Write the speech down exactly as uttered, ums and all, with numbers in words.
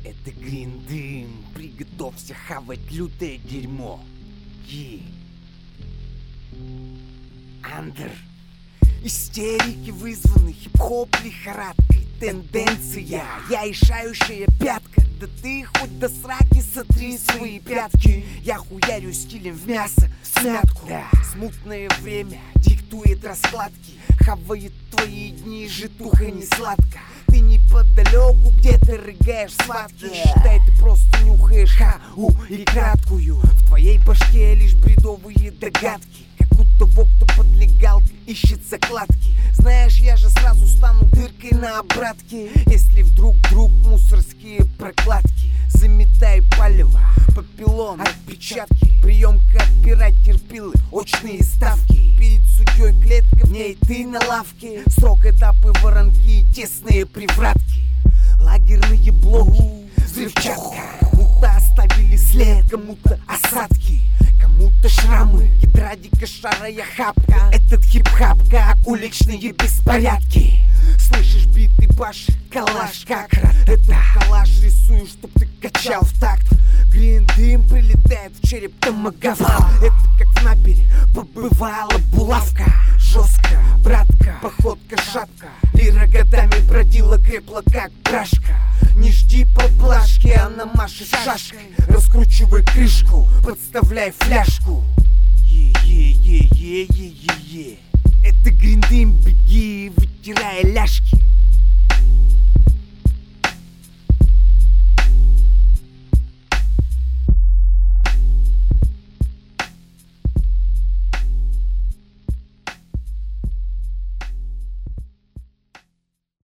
Это гриндым, приготовься хавать лютое дерьмо. Е. Андер. Истерики вызваны хип-хоп лихорадкой. Тенденция, я решающая пятка. Да ты хоть до сраки сотри свои пятки. Я хуярю стилем в мясо, в смятку. Да. Смутное время диктует раскладки. Хавает твои дни, житуха не сладко. Ты неподалеку, где ты рыгаешь схватки. Считай, ты просто нюхаешь хау и краткую. В твоей башке лишь бредовые догадки. Как у того, кто под легалкой ищет закладки. Знаешь, я же сразу стану дыркой на обратке. Если вдруг друг мусорские прокладки. Заметай палево, папиллон, отпечатки. Приемка отбирать терпилы, очные ставки. Перед судьей клетка, в ней ты на лавке. Срок, этапы, воронки, тесные привратки. Лагерные блоки, взрывчатка. Кому-то оставили след, кому-то осадки. Кому-то шрамы, гидрадика, шарая хапка. Этот хип-хапка, уличные беспорядки. Слышишь биты, баши, калаш, как ра-та-та. Калаш рисую, чтоб ты качал в такт. Гриндым прилетает в череп томагавк. Это как в напере побывала булавка. Жестко, братка, походка шапка. Лира годами бродила, крепла как брашка. Не жди поблажки, она машет шашкой. Раскручивай крышку, подставляй фляжку. Е-е-е-е-е-е-е. Это гриндым, беги, вытирая ляжки.